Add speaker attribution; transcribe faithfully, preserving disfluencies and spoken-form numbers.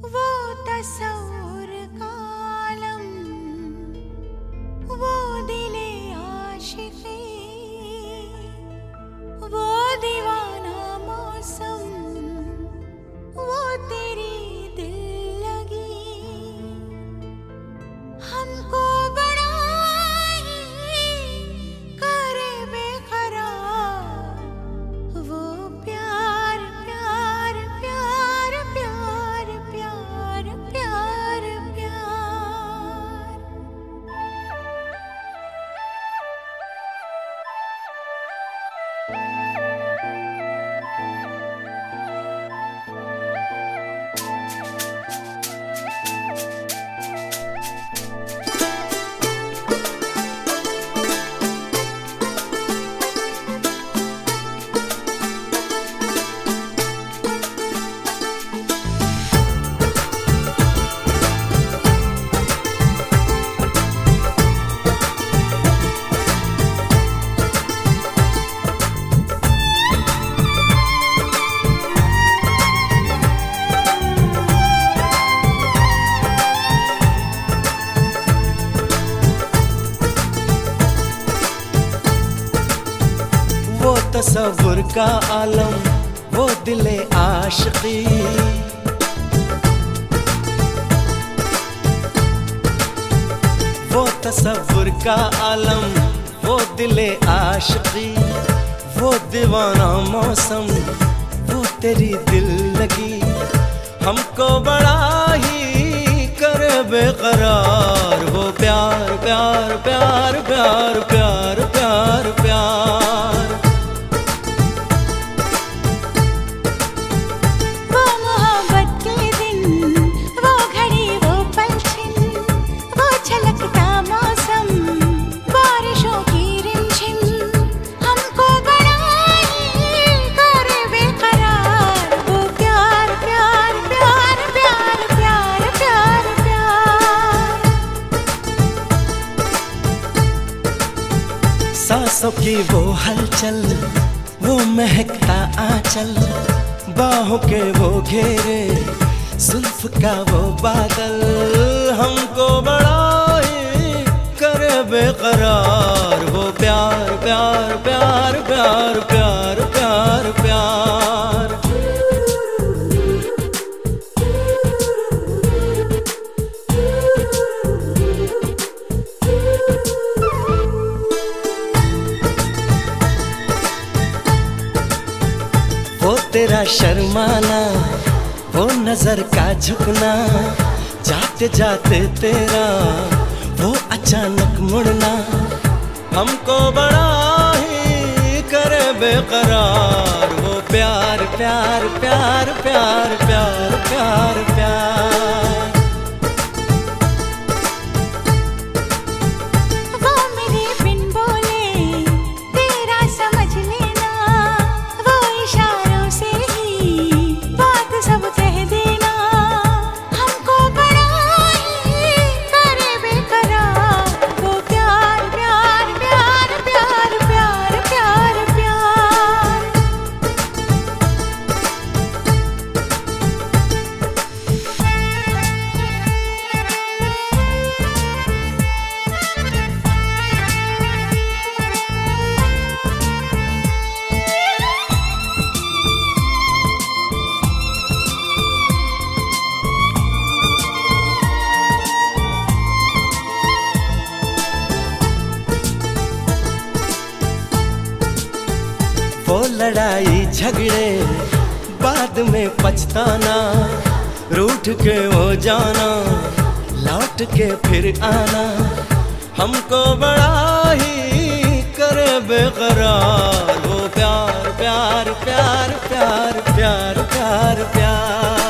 Speaker 1: वो तस्वुर का आलम, वो दिले आशिकी, वो दीवाना मौसम, वो तेरी दिल लगी, हमको बड़ा ही करे बेकरार। वो प्यार प्यार प्यार प्यार प्यार प्यार प्यार।
Speaker 2: वो तस्वुर का आलम, वो दिले आशिकी, वो तस्वुर का आलम, वो दिले आशिकी, वो दीवाना मौसम, वो तेरी दिल लगी, हमको बड़ा ही करे बेकरार। वो प्यार प्यार प्यार प्यार प्यार प्यार प्यार।
Speaker 1: वो मोहब्बत के दिन, वो घड़ी, वो पलछिन, वो छलकता मौसम, बारिशों की रिमझिम, हमको बड़ा ही करे बेकरार। वो प्यार प्यार प्यार प्यार प्यार प्यार प्यार।
Speaker 2: सांसों की वो हलचल, वो महकता आंचल, बाहों के वो घेरे, जुल्फ का वो बादल, हमको बड़ा ही करे बेकरार। वो प्यार प्यार प्यार प्यार प्यार प्यार प्यार। वो तेरा शर्माना, वो नजर का झुकना, जाते जाते तेरा वो अचानक मुड़ना, हमको बड़ा ही करे बेकरार। वो प्यार प्यार प्यार प्यार प्यार प्यार प्यार।
Speaker 1: वो मेरे बिन बोले तेरा समझ लेना, वो इशारों से ही बात सब कह देना, हमको बड़ा ही करे बेकरार। वो प्यार प्यार प्यार प्यार प्यार प्यार प्यार।
Speaker 2: वो लड़ाई झगड़े बाद में पछताना, रूठ के वो जाना, लौट के फिर आना, हमको बड़ा ही करे बेकरार। वो प्यार प्यार प्यार प्यार प्यार प्यार प्यार।